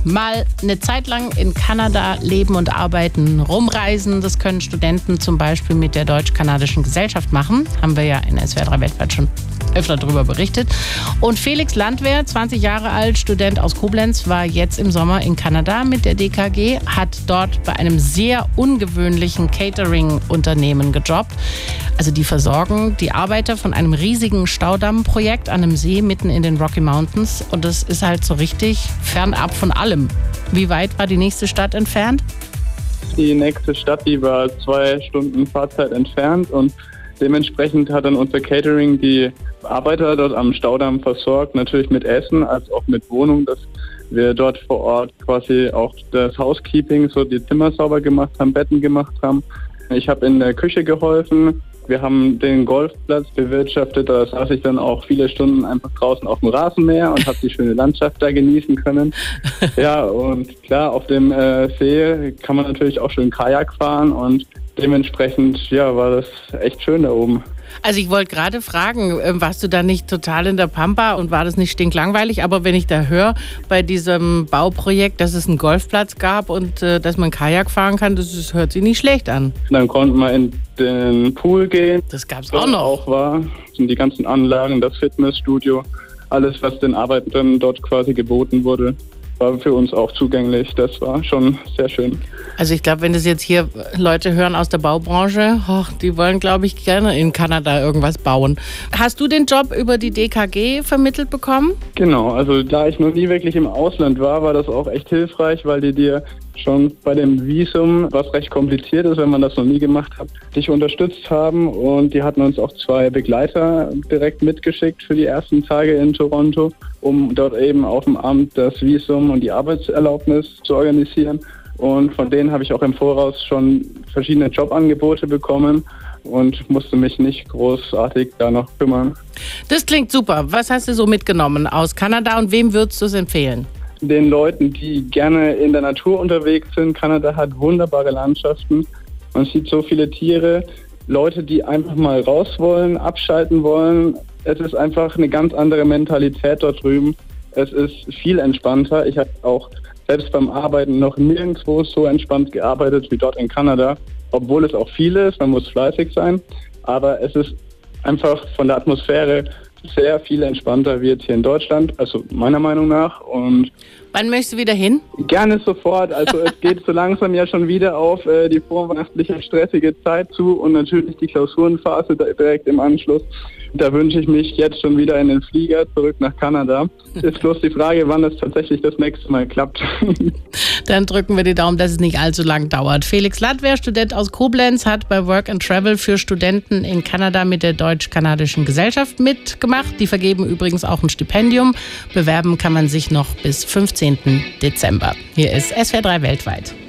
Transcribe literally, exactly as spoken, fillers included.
Mal eine Zeit lang in Kanada leben und arbeiten, rumreisen. Das können Studenten zum Beispiel mit der Deutsch-Kanadischen Gesellschaft machen. Haben wir ja in S W R drei weltweit schon öfter darüber berichtet. Und Felix Landwehr, zwanzig Jahre alt, Student aus Koblenz, war jetzt im Sommer in Kanada mit der D K G, hat dort bei einem sehr ungewöhnlichen Catering-Unternehmen gejobbt. Also die versorgen die Arbeiter von einem riesigen Staudammprojekt an einem See mitten in den Rocky Mountains. Und das ist halt so richtig fernab von allem. Wie weit war die nächste Stadt entfernt? Die nächste Stadt, die war zwei Stunden Fahrzeit entfernt und dementsprechend hat dann unser Catering die Arbeiter dort am Staudamm versorgt, natürlich mit Essen als auch mit Wohnung, dass wir dort vor Ort quasi auch das Housekeeping, so die Zimmer sauber gemacht haben, Betten gemacht haben. Ich habe in der Küche geholfen. Wir haben den Golfplatz bewirtschaftet, da saß ich dann auch viele Stunden einfach draußen auf dem Rasenmäher und habe die schöne Landschaft da genießen können. Ja, und klar, auf dem äh, See kann man natürlich auch schön Kajak fahren und dementsprechend, ja, war das echt schön da oben. Also ich wollte gerade fragen, warst du da nicht total in der Pampa und war das nicht stinklangweilig? Aber wenn ich da höre, bei diesem Bauprojekt, dass es einen Golfplatz gab und äh, dass man Kajak fahren kann, das, das hört sich nicht schlecht an. Dann konnten wir in den Pool gehen. Das gab's auch noch. Auch war, sind die ganzen Anlagen, das Fitnessstudio, alles, was den Arbeitern dort quasi geboten wurde, war für uns auch zugänglich. Das war schon sehr schön. Also ich glaube, wenn das jetzt hier Leute hören aus der Baubranche, oh, die wollen, glaube ich, gerne in Kanada irgendwas bauen. Hast du den Job über die D K G vermittelt bekommen? Genau, also da ich noch nie wirklich im Ausland war, war das auch echt hilfreich, weil die dir schon bei dem Visum, was recht kompliziert ist, wenn man das noch nie gemacht hat, dich unterstützt haben. Und die hatten uns auch zwei Begleiter direkt mitgeschickt für die ersten Tage in Toronto, um dort eben auf dem Amt das Visum und die Arbeitserlaubnis zu organisieren. Und von denen habe ich auch im Voraus schon verschiedene Jobangebote bekommen und musste mich nicht großartig da noch kümmern. Das klingt super. Was hast du so mitgenommen aus Kanada und wem würdest du es empfehlen? Den Leuten, die gerne in der Natur unterwegs sind. Kanada hat wunderbare Landschaften. Man sieht so viele Tiere. Leute, die einfach mal raus wollen, abschalten wollen. Es ist einfach eine ganz andere Mentalität dort drüben. Es ist viel entspannter. Ich habe auch selbst beim Arbeiten noch nirgendwo so entspannt gearbeitet wie dort in Kanada. Obwohl es auch viel ist, man muss fleißig sein. Aber es ist einfach von der Atmosphäre sehr viel entspannter wie jetzt hier in Deutschland, also meiner Meinung nach. Und wann möchtest du wieder hin? Gerne sofort. Also es geht so langsam ja schon wieder auf äh, die vorweihnachtliche stressige Zeit zu und natürlich die Klausurenphase direkt im Anschluss. Da wünsche ich mich jetzt schon wieder in den Flieger zurück nach Kanada. Ist bloß die Frage, wann es tatsächlich das nächste Mal klappt. Dann drücken wir die Daumen, dass es nicht allzu lang dauert. Felix Landwehr, Student aus Koblenz, hat bei Work and Travel für Studenten in Kanada mit der Deutsch-Kanadischen Gesellschaft mitgemacht. Die vergeben übrigens auch ein Stipendium. Bewerben kann man sich noch bis fünfzehnten Dezember. Hier ist S W R drei weltweit.